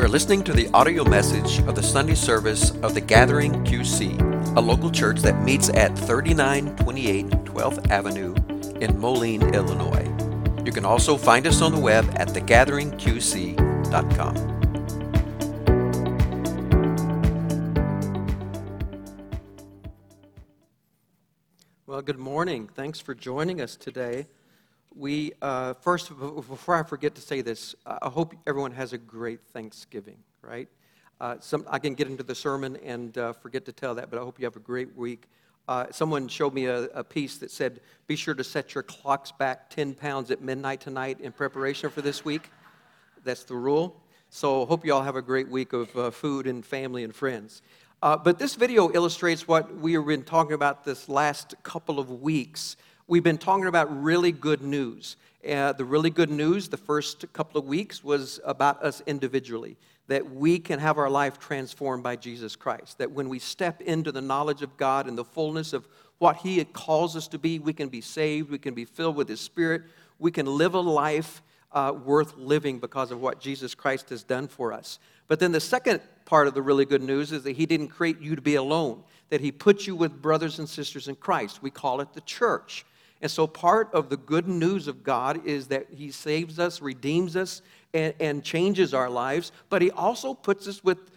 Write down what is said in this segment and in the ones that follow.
are listening to the audio message of the Sunday service of the Gathering QC, a local church that meets at 3928 12th Avenue in Moline, Illinois. You can also find us on the web at thegatheringqc.com. Well, good morning. Thanks for joining us today. First, before I forget to say this, I hope everyone has a great Thanksgiving, right? I can get into the sermon and forget to tell that, but I hope you have a great week. Someone showed me a piece that said, be sure to set your clocks back 10 pounds at midnight tonight in preparation for this week. That's the rule. So hope you all have a great week of food and family and friends. But this video illustrates what we've been talking about this last couple of weeks. We've been talking about really good news. The really good news the first couple of weeks was about us individually, that we can have our life transformed by Jesus Christ, that when we step into the knowledge of God and the fullness of what He calls us to be, we can be saved, we can be filled with His Spirit, we can live a life worth living because of what Jesus Christ has done for us. But then the second part of the really good news is that He didn't create you to be alone, that He put you with brothers and sisters in Christ. We call it the church. And so part of the good news of God is that He saves us, redeems us, and changes our lives, but He also puts us with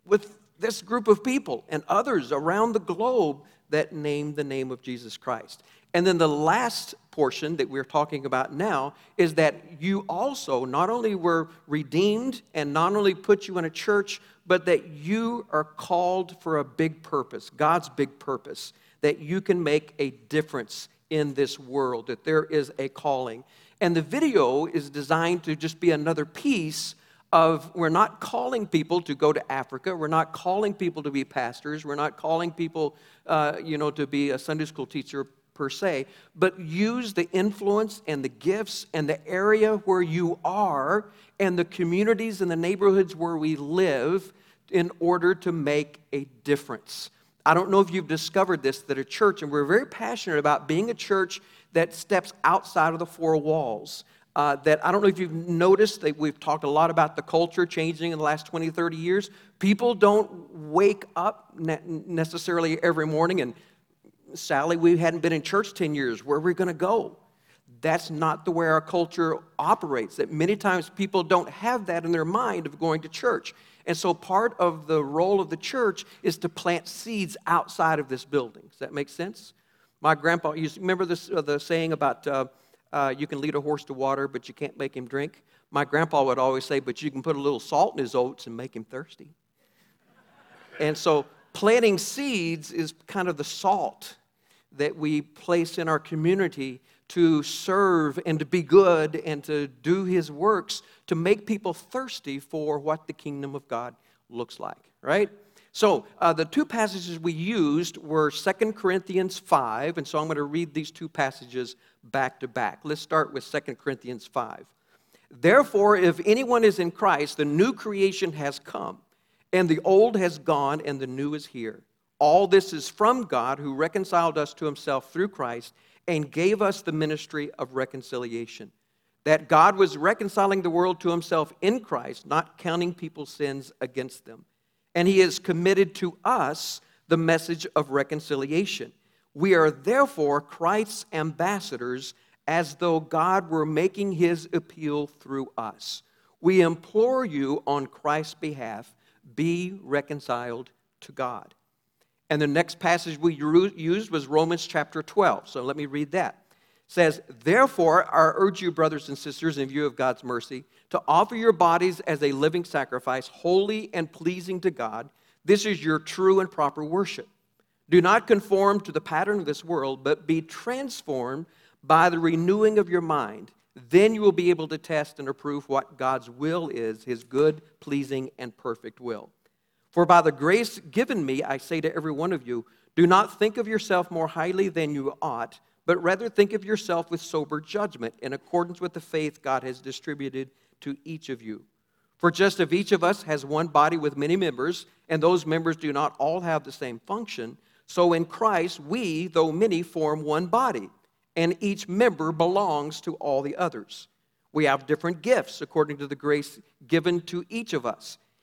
this group of people and others around the globe that name the name of Jesus Christ. And then the last portion that we're talking about now is that you also not only were redeemed and not only put you in a church, but that you are called for a big purpose, God's big purpose, that you can make a difference in this world, that there is a calling. And the video is designed to just be another piece of, we're not calling people to go to Africa, we're not calling people to be pastors, we're not calling people, to be a Sunday school teacher per se, but use the influence and the gifts and the area where you are and the communities and the neighborhoods where we live in order to make a difference. I don't know if you've discovered this, that a church, and we're very passionate about being a church that steps outside of the four walls. That I don't know if you've noticed that we've talked a lot about the culture changing in the last 20, 30 years. People don't wake up necessarily every morning and, Sally, we hadn't been in church 10 years. Where are we going to go? That's not the way our culture operates. That many times people don't have that in their mind of going to church. And so part of the role of the church is to plant seeds outside of this building. Does that make sense? My grandpa used to, remember this, the saying about you can lead a horse to water, but you can't make him drink? My grandpa would always say, but you can put a little salt in his oats and make him thirsty. And so planting seeds is kind of the salt that we place in our community to serve and to be good and to do His works to make people thirsty for what the kingdom of God looks like, right? So the two passages we used were 2 Corinthians 5, and so I'm going to read these two passages back to back. Let's start with 2 Corinthians 5. Therefore, if anyone is in Christ, the new creation has come, and the old has gone, and the new is here. All this is from God, who reconciled us to Himself through Christ and gave us the ministry of reconciliation. That God was reconciling the world to Himself in Christ, not counting people's sins against them. And He has committed to us the message of reconciliation. We are therefore Christ's ambassadors, as though God were making His appeal through us. We implore you on Christ's behalf, be reconciled to God. And the next passage we used was Romans chapter 12. So let me read that. It says, therefore, I urge you, brothers and sisters, in view of God's mercy, to offer your bodies as a living sacrifice, holy and pleasing to God. This is your true and proper worship. Do not conform to the pattern of this world, but be transformed by the renewing of your mind. Then you will be able to test and approve what God's will is, His good, pleasing, and perfect will. For by the grace given me, I say to every one of you, do not think of yourself more highly than you ought, but rather think of yourself with sober judgment in accordance with the faith God has distributed to each of you. For just as each of us has one body with many members, and those members do not all have the same function, so in Christ we, though many, form one body, and each member belongs to all the others. We have different gifts according to the grace given to each of us.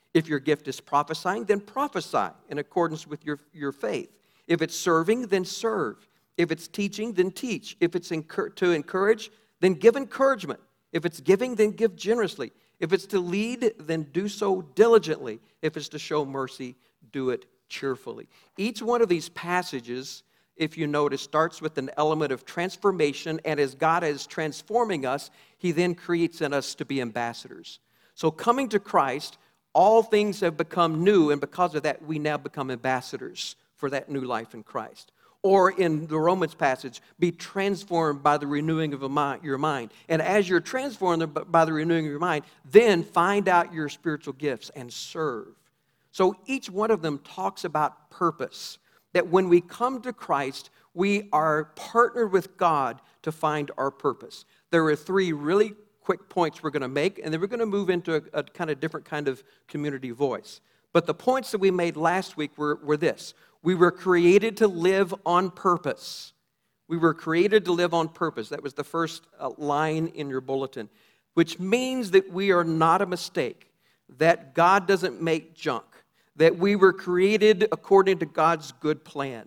If your gift is prophesying, then prophesy in accordance with your faith. If it's serving, then serve. If it's teaching, then teach. If it's to encourage, then give encouragement. If it's giving, then give generously. If it's to lead, then do so diligently. If it's to show mercy, do it cheerfully. Each one of these passages, if you notice, starts with an element of transformation, and as God is transforming us, He then creates in us to be ambassadors. So coming to Christ, all things have become new, and because of that, we now become ambassadors for that new life in Christ. Or in the Romans passage, be transformed by the renewing of your mind. And as you're transformed by the renewing of your mind, then find out your spiritual gifts and serve. So each one of them talks about purpose, that when we come to Christ, we are partnered with God to find our purpose. There are 3 really quick points we're going to make, and then we're going to move into a kind of different kind of community voice. But the points that we made last week were this. We were created to live on purpose. We were created to live on purpose. That was the first line in your bulletin, which means that we are not a mistake, that God doesn't make junk, that we were created according to God's good plan,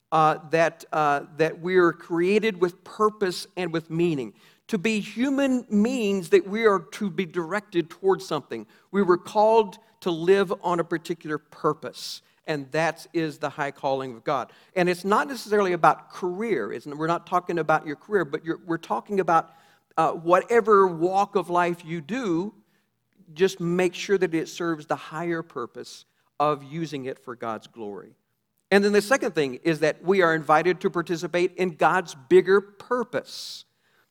that we are created with purpose and with meaning. To be human means that we are to be directed towards something. We were called to live on a particular purpose, and that is the high calling of God. And it's not necessarily about career. We're not talking about your career, but we're talking about whatever walk of life you do, just make sure that it serves the higher purpose of using it for God's glory. And then the second thing is that we are invited to participate in God's bigger purpose.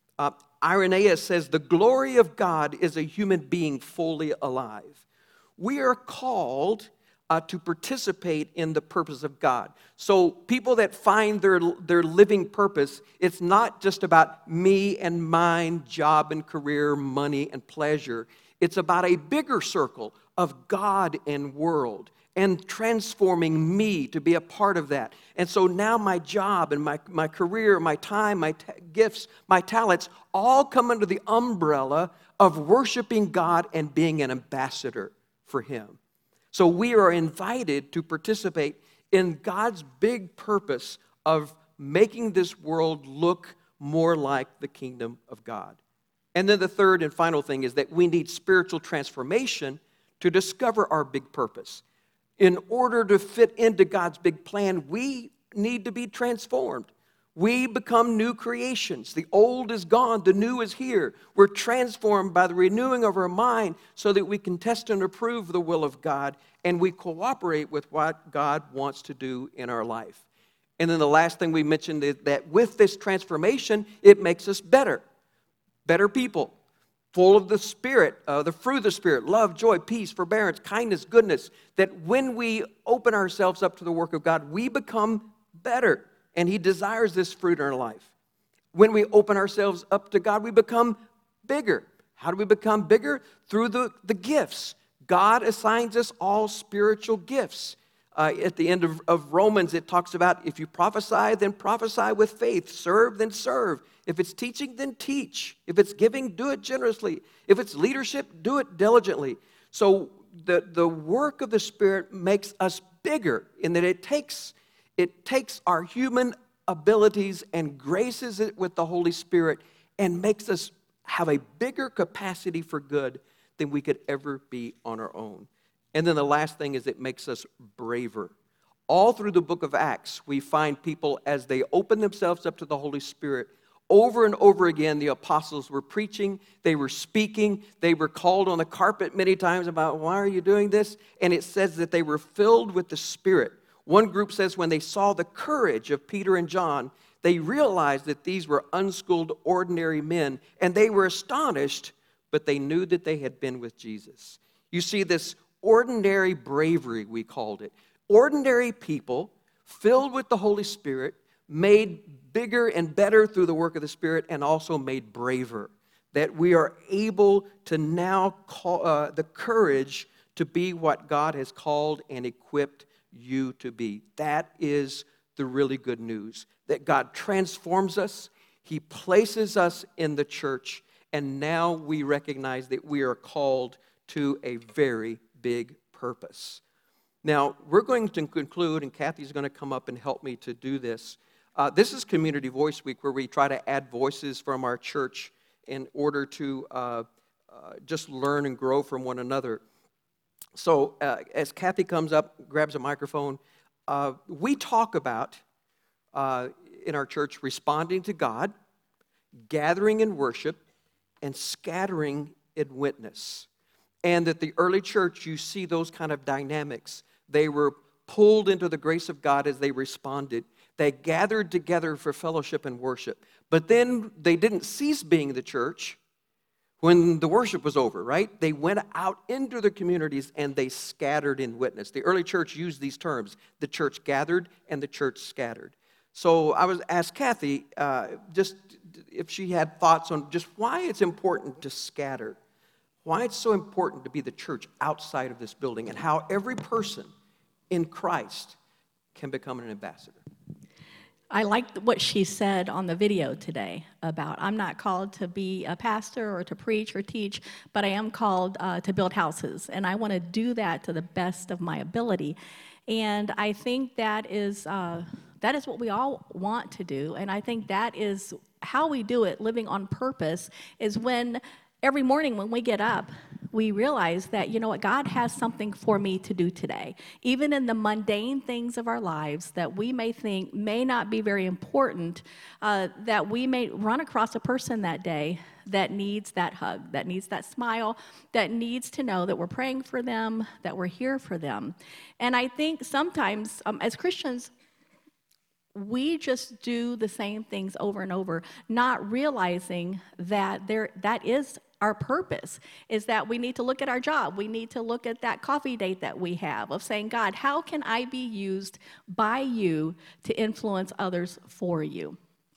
Irenaeus says, the glory of God is a human being fully alive. We are called to participate in the purpose of God. So people that find their living purpose, it's not just about me and mine, job and career, money and pleasure. It's about a bigger circle of God and world, and transforming me to be a part of that. And so now my job and my career, my time, my gifts, my talents, all come under the umbrella of worshiping God and being an ambassador for Him. So we are invited to participate in God's big purpose of making this world look more like the kingdom of God. And then the third and final thing is that we need spiritual transformation to discover our big purpose. In order to fit into God's big plan, we need to be transformed. We become new creations. The old is gone, the new is here. We're transformed by the renewing of our mind so that we can test and approve the will of God, and we cooperate with what God wants to do in our life. And then the last thing we mentioned is that with this transformation, it makes us better people. Full of the Spirit, the fruit of the Spirit, love, joy, peace, forbearance, kindness, goodness, that when we open ourselves up to the work of God, we become better, and He desires this fruit in our life. When we open ourselves up to God, we become bigger. How do we become bigger? Through the gifts. God assigns us all spiritual gifts. At the end of Romans, it talks about if you prophesy, then prophesy with faith. Serve, then serve. If it's teaching, then teach. If it's giving, do it generously. If it's leadership, do it diligently. So the work of the Spirit makes us bigger in that it takes our human abilities and graces it with the Holy Spirit and makes us have a bigger capacity for good than we could ever be on our own. And then the last thing is it makes us braver. All through the book of Acts, we find people as they open themselves up to the Holy Spirit, over and over again, the apostles were preaching, they were speaking, they were called on the carpet many times about, why are you doing this? And it says that they were filled with the Spirit. One group says when they saw the courage of Peter and John, they realized that these were unschooled, ordinary men, and they were astonished, but they knew that they had been with Jesus. You see, this ordinary bravery, we called it. Ordinary people filled with the Holy Spirit, made bigger and better through the work of the Spirit, and also made braver. That we are able to now call the courage to be what God has called and equipped you to be. That is the really good news. That God transforms us, He places us in the church, and now we recognize that we are called to a very big purpose. Now, we're going to conclude, and Kathy's going to come up and help me to do this. This is Community Voice Week, where we try to add voices from our church in order to just learn and grow from one another. So as Kathy comes up, grabs a microphone, we talk about, in our church, responding to God, gathering in worship, and scattering in witness. And that the early church, you see those kind of dynamics. They were pulled into the grace of God as they responded. They gathered together for fellowship and worship. But then they didn't cease being the church when the worship was over, right? They went out into the communities and they scattered in witness. The early church used these terms. The church gathered and the church scattered. So I was asked Kathy just if she had thoughts on just why it's important to scatter, why it's so important to be the church outside of this building, and how every person in Christ can become an ambassador. I liked what she said on the video today about I'm not called to be a pastor or to preach or teach, but I am called to build houses, and I want to do that to the best of my ability. And I think that is what we all want to do, and I think that is how we do it, living on purpose, is when every morning when we get up, we realize that, you know what, God has something for me to do today. Even in the mundane things of our lives that we may think may not be very important, that we may run across a person that day that needs that hug, that needs that smile, that needs to know that we're praying for them, that we're here for them. And I think sometimes as Christians, we just do the same things over and over, not realizing that that is our purpose, is that we need to look at our job. We need to look at that coffee date that we have of saying, God, how can I be used by you to influence others for you?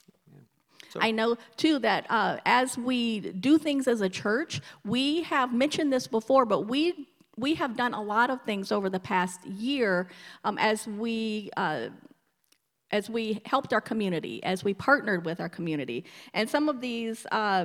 I know, too, that as we do things as a church, we have mentioned this before, but we have done a lot of things over the past year as we helped our community, as we partnered with our community. And some of these,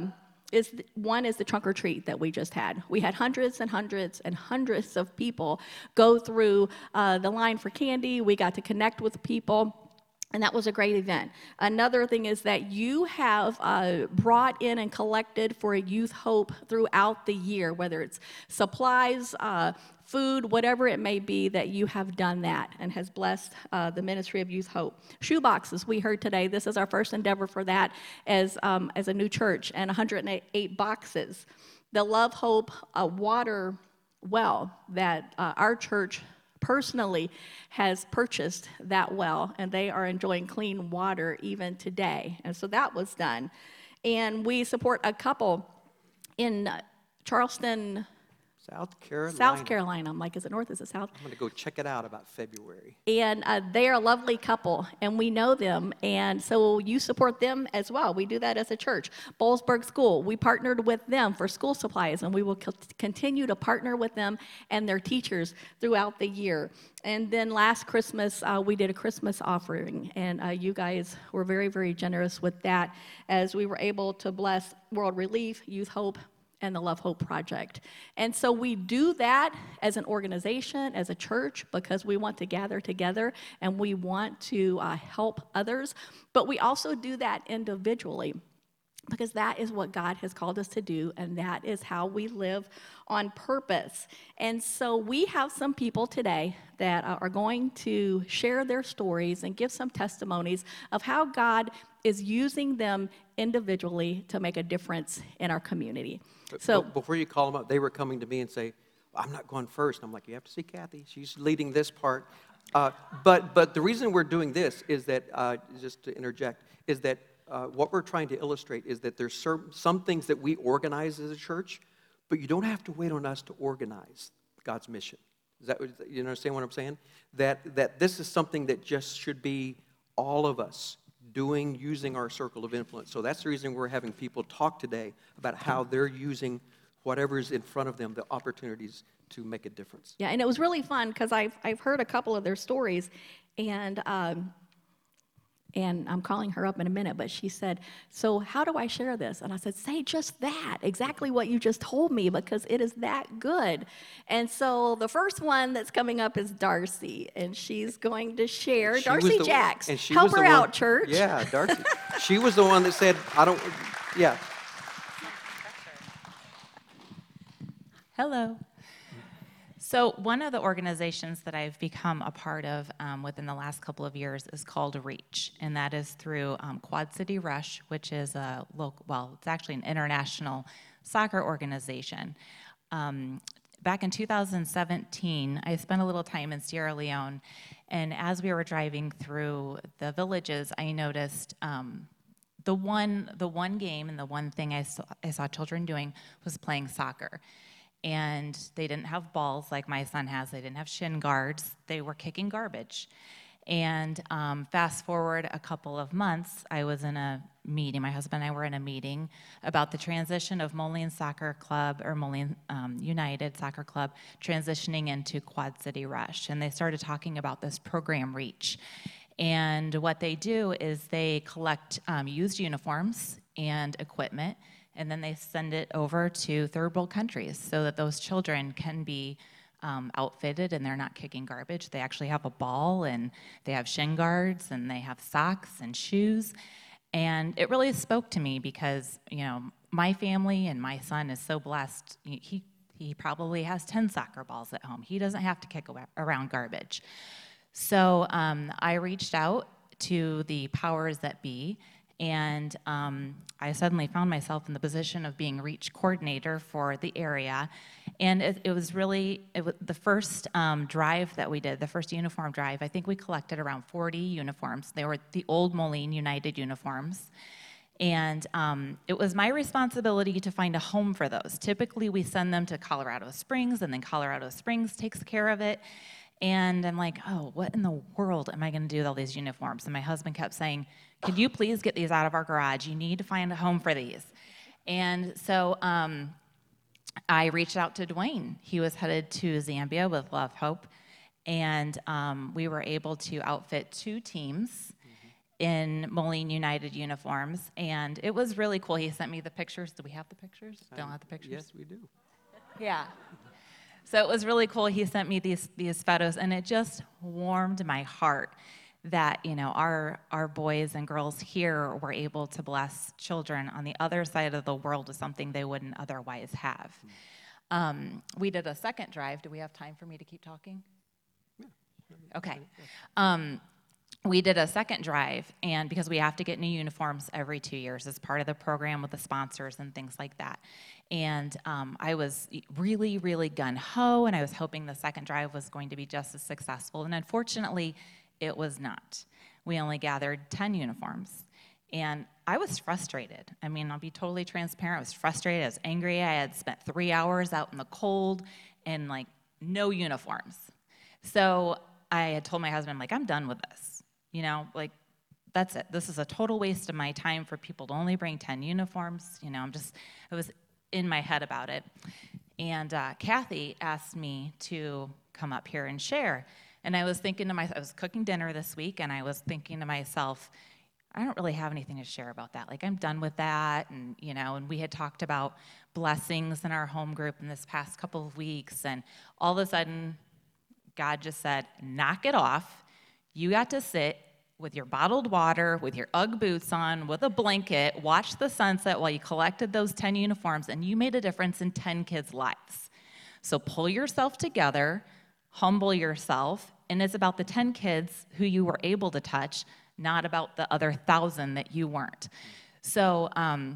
one is the trunk or treat that we just had. We had hundreds and hundreds and hundreds of people go through the line for candy. We got to connect with people. And that was a great event. Another thing is that you have brought in and collected for Youth Hope throughout the year, whether it's supplies, food, whatever it may be, that you have done that and has blessed the ministry of Youth Hope. Shoe boxes, we heard today. This is our first endeavor for that as a new church, and 108 boxes. The Love Hope water well that our church personally has purchased that well, and they are enjoying clean water even today. And so that was done. And we support a couple in Charleston, South Carolina. South Carolina. I'm like, is it north? Is it south? I'm going to go check it out about February. And they are a lovely couple, and we know them, and so you support them as well. We do that as a church. Bollesburg School, we partnered with them for school supplies, and we will continue to partner with them and their teachers throughout the year. And then last Christmas, we did a Christmas offering, and you guys were very, very generous with that as we were able to bless World Relief, Youth Hope, and the Love Hope Project. And so we do that as an organization, as a church, because we want to gather together and we want to help others. But we also do that individually, because that is what God has called us to do, and that is how we live on purpose. And so we have some people today that are going to share their stories and give some testimonies of how God is using them individually to make a difference in our community. So before you call them up, they were coming to me and say, I'm not going first. I'm like, you have to see Kathy. She's leading this part. But the reason we're doing this is that, just to interject, is that what we're trying to illustrate is that there's some things that we organize as a church, but you don't have to wait on us to organize God's mission. Is that, you understand what I'm saying? That this is something that just should be all of us doing, using our circle of influence. So that's the reason we're having people talk today about how they're using whatever's in front of them, the opportunities to make a difference. Yeah, and it was really fun because I've heard a couple of their stories, and and I'm calling her up in a minute, but she said, so how do I share this? And I said, say just that, exactly what you just told me, because it is that good. And so the first one that's coming up is Darcy, and she's going to share. She was Darcy the- Jacks, and she help was the her one- out, church. Yeah, Darcy. She was the one that said, yeah. Hello. So one of the organizations that I've become a part of within the last couple of years is called REACH, and that is through Quad City Rush, which is a local, well, it's actually an international soccer organization. Back in 2017, I spent a little time in Sierra Leone, and as we were driving through the villages, I noticed the one game and the one thing I saw children doing was playing soccer. And they didn't have balls like my son has. They didn't have shin guards. They were kicking garbage. And fast forward a couple of months, I was in a meeting. My husband and I were in a meeting about the transition of Moline Soccer Club, or Moline United Soccer Club, transitioning into Quad City Rush. And they started talking about this program, REACH. And what they do is they collect used uniforms and equipment, and then they send it over to third world countries so that those children can be outfitted and they're not kicking garbage. They actually have a ball, and they have shin guards, and they have socks and shoes. And it really spoke to me because, you know, my family and my son is so blessed. He probably has 10 soccer balls at home. He doesn't have to kick around garbage. So I reached out to the powers that be, and I suddenly found myself in the position of being REACH coordinator for the area. And it was the first drive that we did, the first uniform drive. I think we collected around 40 uniforms. They were the old Moline United uniforms. And it was my responsibility to find a home for those. Typically, we send them to Colorado Springs, and then Colorado Springs takes care of it. And I'm like, oh, what in the world am I going to do with all these uniforms? And my husband kept saying, could you please get these out of our garage? You need to find a home for these. And so I reached out to Dwayne. He was headed to Zambia with Love Hope. And we were able to outfit 2 teams in Moline United uniforms. And it was really cool. He sent me the pictures. Do we have the pictures? Don't have the pictures? Yes, we do. Yeah. So it was really cool. He sent me these photos, and it just warmed my heart that, you know, our boys and girls here were able to bless children on the other side of the world with something they wouldn't otherwise have. We did a second drive. Do we have time for me to keep talking? Yeah. Okay. We did a second drive, and because we have to get new uniforms every 2 years as part of the program with the sponsors and things like that. And I was really, really gung-ho, and I was hoping the second drive was going to be just as successful. And unfortunately, it was not. We only gathered 10 uniforms. And I was frustrated. I mean, I'll be totally transparent. I was frustrated. I was angry. I had spent 3 hours out in the cold and, like, no uniforms. So I had told my husband, like, I'm done with this. You know, like, that's it. This is a total waste of my time for people to only bring 10 uniforms. You know, I was in my head about it. And Kathy asked me to come up here and share. And I was thinking to myself, I was cooking dinner this week, and I was thinking to myself, I don't really have anything to share about that. Like, I'm done with that. And, you know, and we had talked about blessings in our home group in this past couple of weeks. And all of a sudden, God just said, knock it off. You got to sit with your bottled water, with your Ugg boots on, with a blanket, watch the sunset while you collected those 10 uniforms, and you made a difference in 10 kids' lives. So pull yourself together, humble yourself, and it's about the 10 kids who you were able to touch, not about the other 1,000 that you weren't. So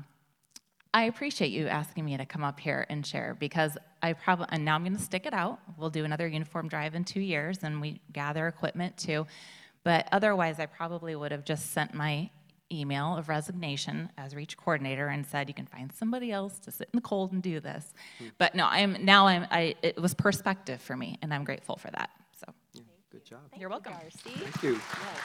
I appreciate you asking me to come up here and share, because and now I'm going to stick it out. We'll do another uniform drive in 2 years, and we gather equipment too. But otherwise, I probably would have just sent my email of resignation as REACH coordinator and said, you can find somebody else to sit in the cold and do this. But no, it was perspective for me, and I'm grateful for that. So Yeah, good job. you're welcome. Darcy. Thank you.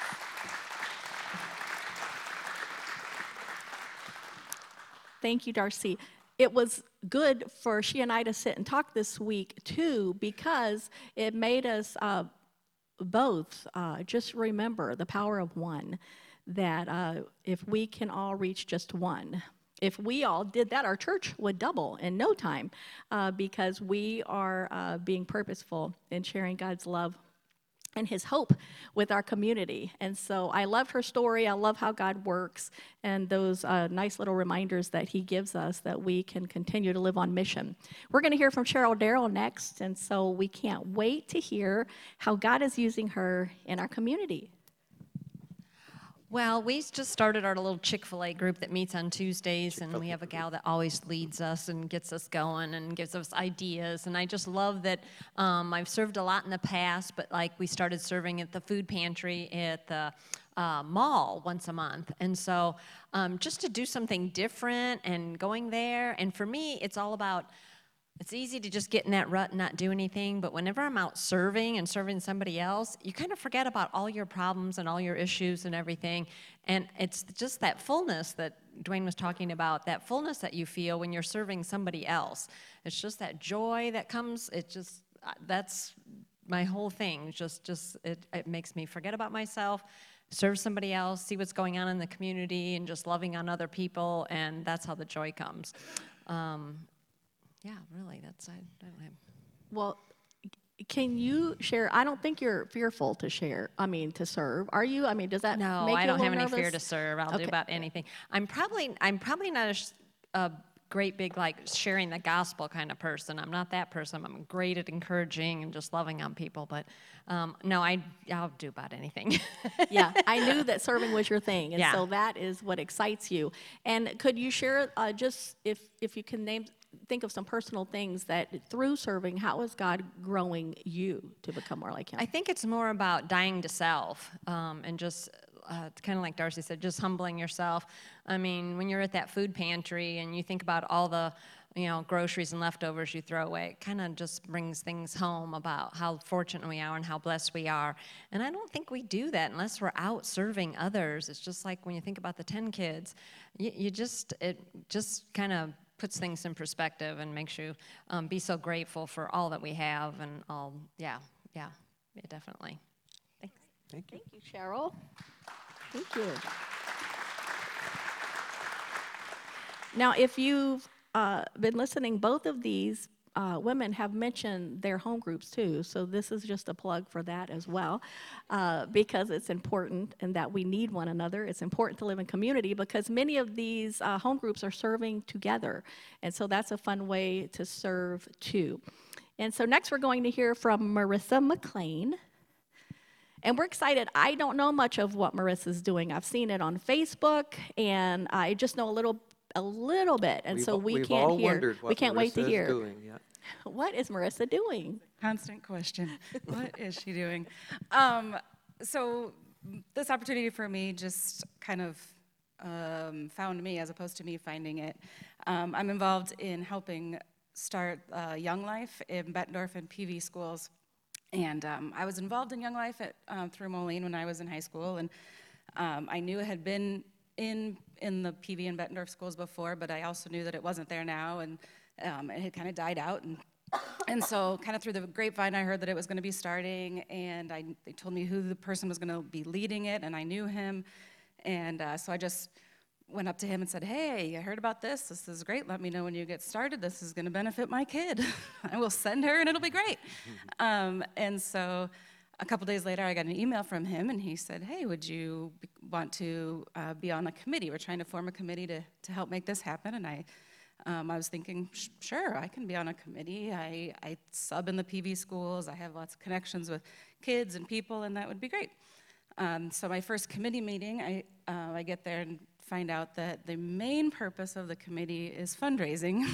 Thank you, Darcy. It was good for she and I to sit and talk this week, too, because it made us both just remember the power of one. that if we can all reach just one, if we all did that, our church would double in no time because we are being purposeful in sharing God's love and his hope with our community. And so I love her story. I love how God works and those nice little reminders that he gives us that we can continue to live on mission. We're going to hear from Cheryl Darrell next, and so we can't wait to hear how God is using her in our community. Well, we just started our little Chick-fil-A group that meets on Tuesdays, and we have a gal that always leads us and gets us going and gives us ideas. And I just love that I've served a lot in the past, but like we started serving at the food pantry at the mall once a month. And so just to do something different and going there, and for me, it's all about, it's easy to just get in that rut and not do anything, but whenever I'm out serving and serving somebody else, you kind of forget about all your problems and all your issues and everything. And it's just that fullness that Dwayne was talking about, that fullness that you feel when you're serving somebody else. It's just that joy that comes. It just, that's my whole thing. It makes me forget about myself, serve somebody else, see what's going on in the community, and just loving on other people, and that's how the joy comes. Yeah, really, I don't have. Well, can you share? I don't think you're fearful to share. To serve. Are you? Does that No, make I you a don't have little any fear to nervous? serve. I'll do Okay. about anything. I'm probably not a great big like sharing the gospel kind of person. I'm not that person. I'm great at encouraging and just loving on people. But no, I'll do about anything. Yeah, I knew that serving was your thing, and Yeah. so that is what excites you. And could you share just if you can think of some personal things that through serving, how is God growing you to become more like him? I think it's more about dying to self and just kind of like Darcy said, just humbling yourself. When you're at that food pantry and you think about all the groceries and leftovers you throw away, it kind of just brings things home about how fortunate we are and how blessed we are. And I don't think we do that unless we're out serving others. It's just like when you think about the 10 kids, it just kind of puts things in perspective and makes you be so grateful for all that we have and all. Yeah, definitely. Thanks. Thank you. Thank you, Cheryl. Thank you. Now, if you've been listening, both of these women have mentioned their home groups too, so this is just a plug for that as well, because it's important and that we need one another. It's important to live in community because many of these home groups are serving together, and so that's a fun way to serve too. And so next we're going to hear from Marissa McLean. And we're excited. I don't know much of what Marissa's doing. I've seen it on Facebook, and I just know a little bit, and so we We've can't all hear. wondered what We can't wait to Marissa is hear. doing, yeah. What is Marissa doing? Constant question. What is she doing? So this opportunity for me just kind of found me as opposed to me finding it. I'm involved in helping start Young Life in Bettendorf and PV schools. And I was involved in Young Life through Moline when I was in high school. And I knew it had been in the PV and Bettendorf schools before, but I also knew that it wasn't there now. And it had kind of died out. And so kind of through the grapevine, I heard that it was going to be starting. And they told me who the person was going to be leading it. And I knew him. And so I just went up to him and said, hey, I heard about this. This is great. Let me know when you get started. This is going to benefit my kid. I will send her, and it'll be great. And so a couple days later, I got an email from him, and he said, hey, would you want to be on a committee? We're trying to form a committee to help make this happen. And I was thinking, sure, I can be on a committee. I sub in the PV schools. I have lots of connections with kids and people, and that would be great. So my first committee meeting, I get there and find out that the main purpose of the committee is fundraising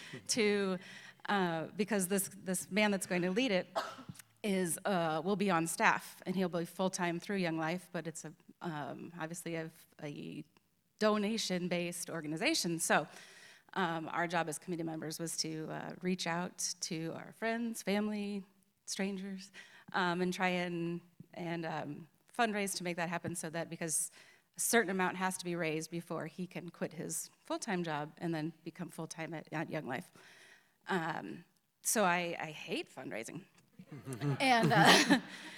because this man that's going to lead it will be on staff, and he'll be full-time through Young Life, but it's obviously a donation-based organization. So our job as committee members was to reach out to our friends, family, strangers, and try and fundraise to make that happen, so that because a certain amount has to be raised before he can quit his full-time job and then become full-time at Young Life. So I hate fundraising. And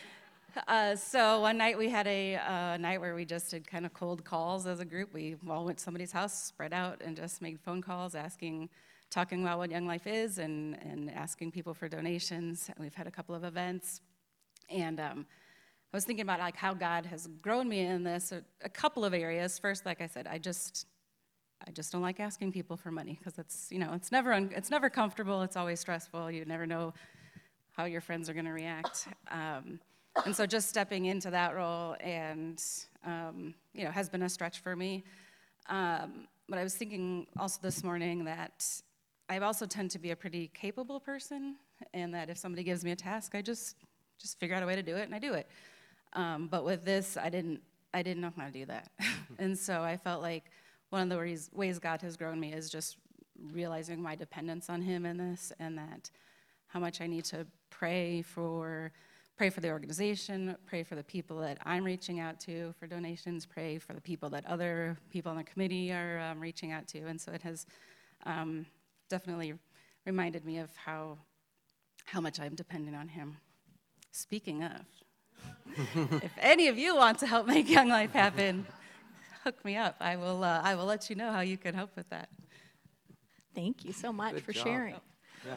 So one night we had a night where we just did kind of cold calls as a group. We all went to somebody's house, spread out, and just made phone calls, talking about what Young Life is, and asking people for donations. And we've had a couple of events, and I was thinking about like how God has grown me in this a couple of areas. First, like I said, I just don't like asking people for money because it's never comfortable. It's always stressful. You never know how your friends are going to react. And so just stepping into that role and, has been a stretch for me. But I was thinking also this morning that I also tend to be a pretty capable person, and that if somebody gives me a task, I just figure out a way to do it, and I do it. But with this, I didn't know how to do that. And so I felt like one of the ways God has grown me is just realizing my dependence on him in this, and that how much I need to pray for the organization, pray for the people that I'm reaching out to for donations, pray for the people that other people on the committee are reaching out to. And so it has definitely reminded me of how much I'm dependent on him. Speaking of, if any of you want to help make Young Life happen, hook me up. I will let you know how you can help with that. Thank you so much Good for job. sharing. Yeah.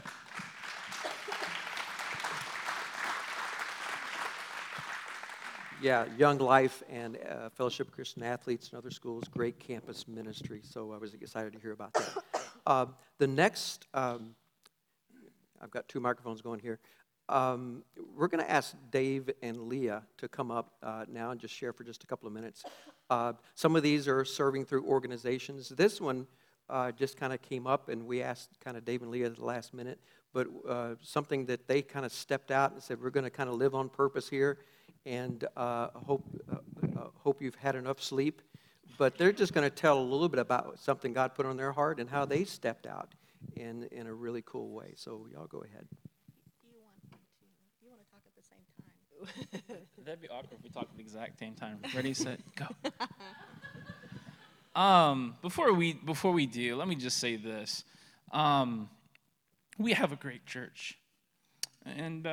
Yeah, Young Life and Fellowship of Christian Athletes and other schools, great campus ministry. So I was excited to hear about that. The next, I've got two microphones going here. We're going to ask Dave and Leah to come up now and just share for just a couple of minutes. Some of these are serving through organizations. This one just kind of came up, and we asked kind of Dave and Leah at the last minute, but something that they kind of stepped out and said, we're going to kind of live on purpose here, and hope you've had enough sleep. But they're just going to tell a little bit about something God put on their heart and how they stepped out in a really cool way. So y'all go ahead. Do you want to talk at the same time? That'd be awkward if we talked at the exact same time. Ready, set, go. Before we do, let me just say this. We have a great church. And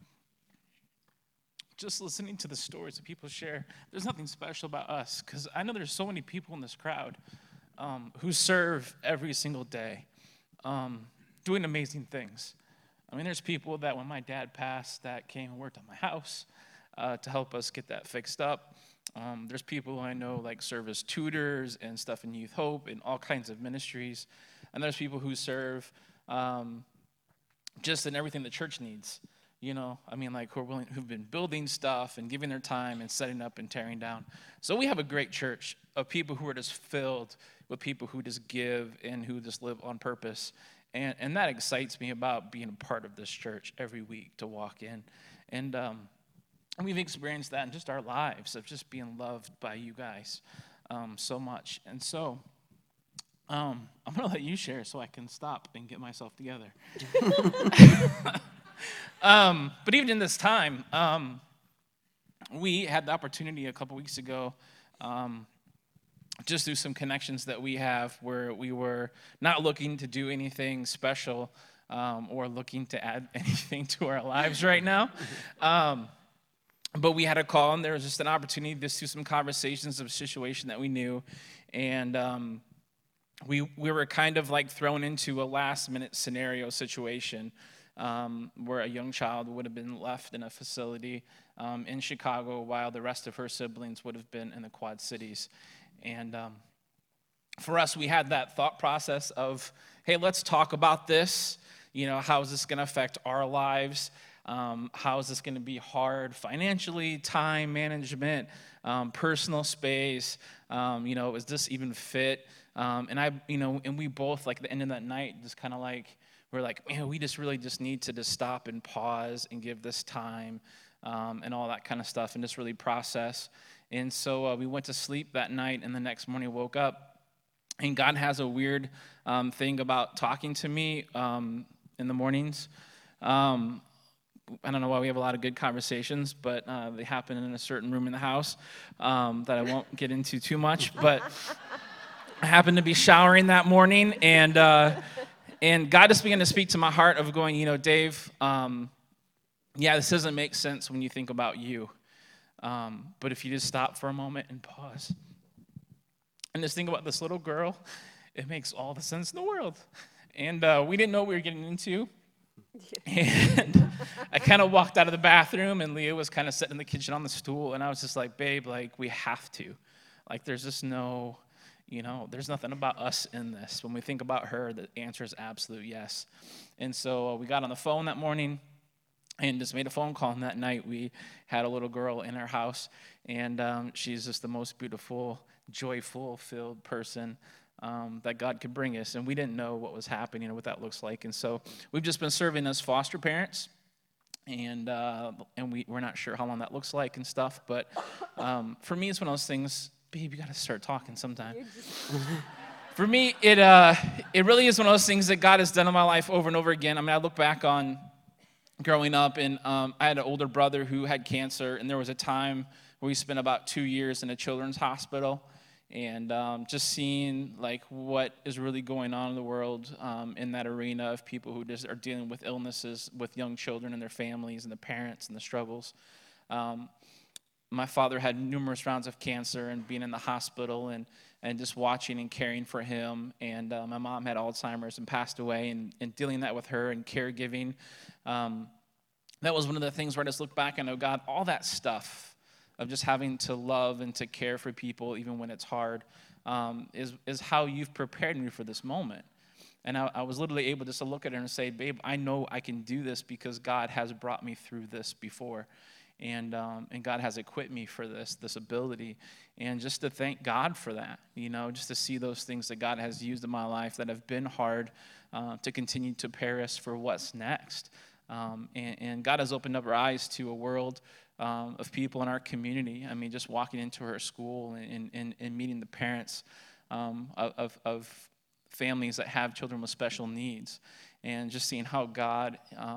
just listening to the stories that people share, there's nothing special about us, because I know there's so many people in this crowd who serve every single day, doing amazing things. I mean, there's people that when my dad passed that came and worked on my house to help us get that fixed up. There's people I know like serve as tutors and stuff in Youth Hope and all kinds of ministries. And there's people who serve just in everything the church needs. You know, I mean, like who've been building stuff and giving their time and setting up and tearing down. So we have a great church of people who are just filled with people who just give and who just live on purpose. And that excites me about being a part of this church every week to walk in. And we've experienced that in just our lives of just being loved by you guys so much. And so I'm going to let you share so I can stop and get myself together. But even in this time, we had the opportunity a couple weeks ago, just through some connections that we have where we were not looking to do anything special or looking to add anything to our lives right now. But we had a call, and there was just an opportunity just through some conversations of a situation that we knew. And we were kind of like thrown into a last-minute scenario situation where a young child would have been left in a facility in Chicago while the rest of her siblings would have been in the Quad Cities. And for us, we had that thought process of, hey, let's talk about this. You know, how is this going to affect our lives? How is this going to be hard financially, time management, personal space? Is this even fit? And we both, like, at the end of that night, just kind of like, we're like, man, we just really just need to just stop and pause and give this time and all that kind of stuff and just really process. And so we went to sleep that night, and the next morning woke up, and God has a weird thing about talking to me in the mornings. I don't know why we have a lot of good conversations, but they happen in a certain room in the house that I won't get into too much. But I happened to be showering that morning, and God just began to speak to my heart of going, Dave, this doesn't make sense when you think about you. But if you just stop for a moment and pause and just think about this little girl, it makes all the sense in the world. And we didn't know what we were getting into. And I kind of walked out of the bathroom, and Leah was kind of sitting in the kitchen on the stool, and I was just like, babe, like, we have to. Like, there's just no, there's nothing about us in this. When we think about her, the answer is absolute yes. And so we got on the phone that morning and just made a phone call, and that night we had a little girl in our house, and she's just the most beautiful, joyful, filled person that God could bring us, and we didn't know what was happening or what that looks like. And so we've just been serving as foster parents, and we're not sure how long that looks like and stuff. But for me, it's one of those things. Babe, you got to start talking sometime. For me, it really is one of those things that God has done in my life over and over again. I mean, I look back on growing up, and I had an older brother who had cancer, and there was a time where we spent about 2 years in a children's hospital. And just seeing like what is really going on in the world in that arena of people who just are dealing with illnesses with young children and their families and the parents and the struggles. My father had numerous rounds of cancer and being in the hospital and just watching and caring for him. And my mom had Alzheimer's and passed away, and dealing that with her and caregiving. That was one of the things where I just look back and know, God, all that stuff of just having to love and to care for people even when it's hard is how you've prepared me for this moment. And I was literally able just to look at her and say, babe, I know I can do this because God has brought me through this before. And God has equipped me for this ability. And just to thank God for that, just to see those things that God has used in my life that have been hard to continue to prepare us for what's next. And God has opened up our eyes to a world of people in our community. I mean, just walking into her school and meeting the parents of families that have children with special needs, and just seeing how God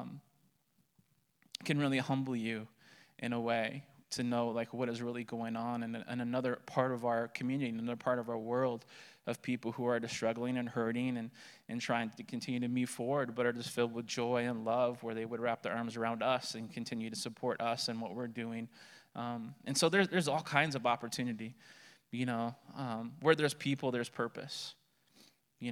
can really humble you in a way to know like what is really going on in another part of our community, another part of our world, of people who are just struggling and hurting and trying to continue to move forward, but are just filled with joy and love, where they would wrap their arms around us and continue to support us and what we're doing. And so there's all kinds of opportunity, where there's people, there's purpose. We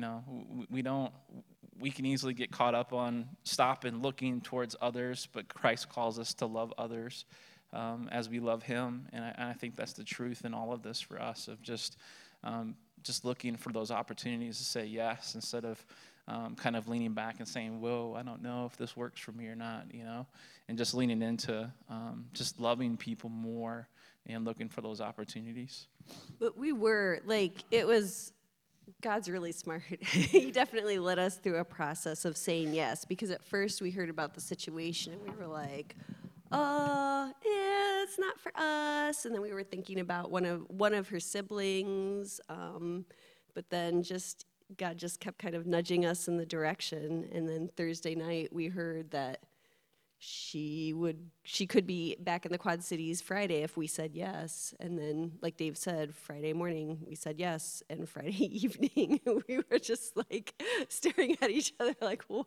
can easily get caught up on stop and looking towards others, but Christ calls us to love others as we love him. And I think that's the truth in all of this for us, of just looking for those opportunities to say yes, instead of kind of leaning back and saying, whoa, I don't know if this works for me or not, and just leaning into just loving people more and looking for those opportunities. But we were, it was, God's really smart. He definitely led us through a process of saying yes, because at first we heard about the situation and we were like, yeah, it's not for us. And then we were thinking about one of her siblings, but then God just kept kind of nudging us in the direction. And then Thursday night we heard that she could be back in the Quad Cities Friday if we said yes. And then, like Dave said, Friday morning we said yes, and Friday evening we were just like staring at each other like, what?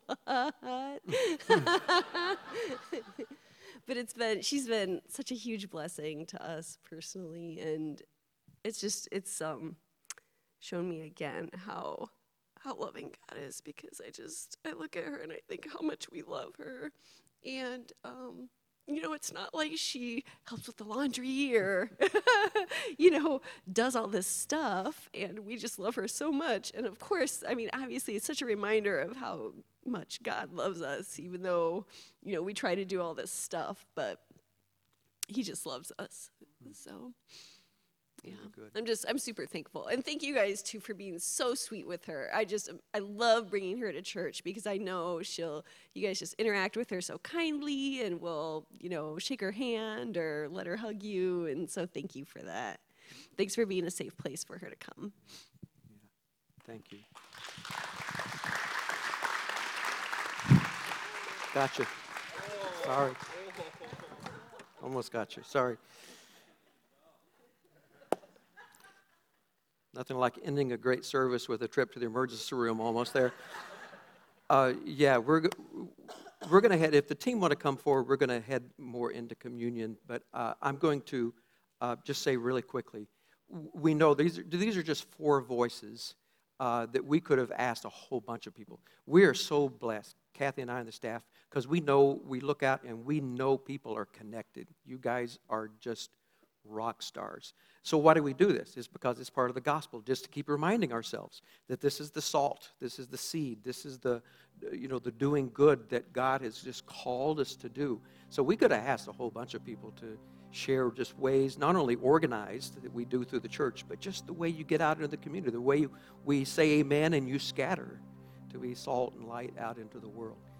But she's been such a huge blessing to us personally, and it's shown me again how loving God is, because I look at her and I think how much we love her. And, it's not like she helps with the laundry or, does all this stuff, and we just love her so much. And of course, obviously it's such a reminder of how much God loves us, even though, we try to do all this stuff, but he just loves us. So, yeah, I'm super thankful. And thank you guys too for being so sweet with her. I love bringing her to church, because I know you guys just interact with her so kindly and will, shake her hand or let her hug you. And so thank you for that. Thanks for being a safe place for her to come. Yeah. Thank you. Gotcha. Sorry. Almost got you. Sorry. Nothing like ending a great service with a trip to the emergency room. Almost there. Yeah, we're going to head, if the team want to come forward, we're going to head more into communion. But I'm going to just say really quickly, we know these are just 4 voices that we could have asked a whole bunch of people. We are so blessed, Kathy and I and the staff, because we look out and we know people are connected. You guys are just rock stars. So why do we do this? It's because it's part of the gospel, just to keep reminding ourselves that this is the salt, this is the seed, this is the doing good that God has just called us to do. So we could have asked a whole bunch of people to share just ways, not only organized that we do through the church, but just the way you get out into the community, the way we say amen and you scatter to be salt and light out into the world.